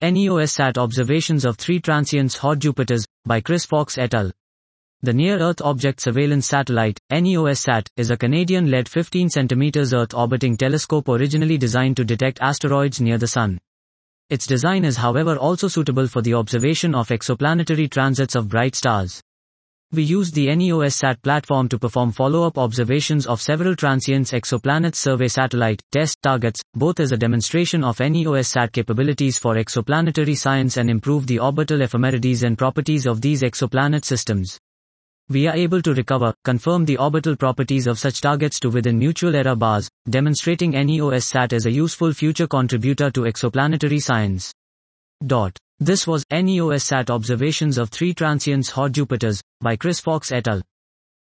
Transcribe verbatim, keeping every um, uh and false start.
NEOSSat Observations of Three Transients Hot Jupiters, by Chris Fox et al. The Near-Earth Object Surveillance Satellite, NEOSSat, is a Canadian-led fifteen centimeter Earth-orbiting telescope originally designed to detect asteroids near the Sun. Its design is however also suitable for the observation of exoplanetary transits of bright stars. We used the NEOSSat platform to perform follow-up observations of several transients exoplanets survey satellite test targets, both as a demonstration of NEOSSat capabilities for exoplanetary science and improve the orbital ephemerides and properties of these exoplanet systems. We are able to recover, confirm the orbital properties of such targets to within mutual error bars, demonstrating NEOSSat as a useful future contributor to exoplanetary science. Dot. This was NEOSSat Observations of Three Transients Hot Jupiters, by Chris Fox et al.